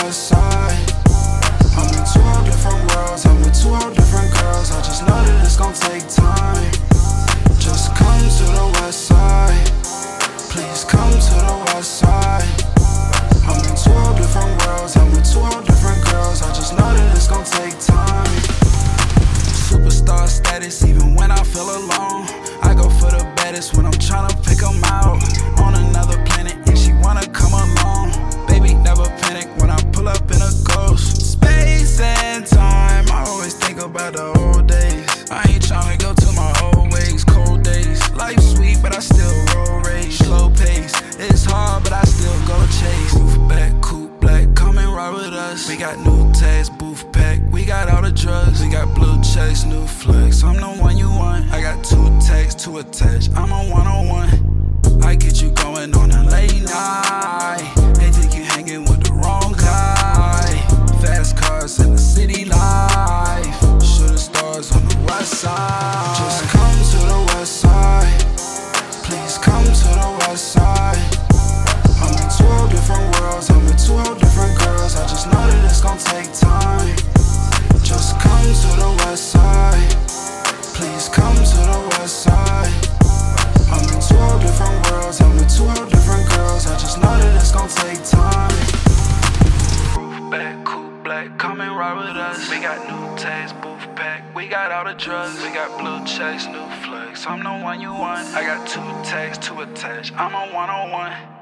west side. I'm in two whole different worlds, I'm with two whole different girls. I just know that it's gon' take time. Just come to the west side. Please come to the west side. I'm in two whole different worlds, I'm with two whole different girls. I just know that it's gon' take time. Superstar status, even when I feel alone. I go for the baddest when I'm tryna pick 'em out. On another planet and she wanna come along. Baby, never panic when I pull up in a ghost. Space and time, I always think about the old days. I ain't tryna go to my old ways, cold days. Life's sweet, but I still roll rage, slow pace. It's hard, but I still go chase. Roof back, coupe black, come and ride with us. We got new tags, booth pack, we got all the drugs. We got blue checks, new flex, I'm the one you want. I got two tags to attach, I'm a one-on-one. I get you going on a late night. They think you hanging with the wrong guy. Fast cars in the city life. Shooting stars on the west side. Just come to the west side. Please come to the west side. I'm in two whole different worlds, I'm with two whole different girls. I just know that it's gon' take time. Just come to the west side. Please come to the west side. I'm in two whole different worlds, I'm with two whole different girls. I just know that it's gon' take time. Roof back, coupe black, come and ride with us. We got new tags, booth pack, we got all the drugs. We got blue checks, new flex, I'm the one you want. I got two tags to attach, I'm a one-on-one.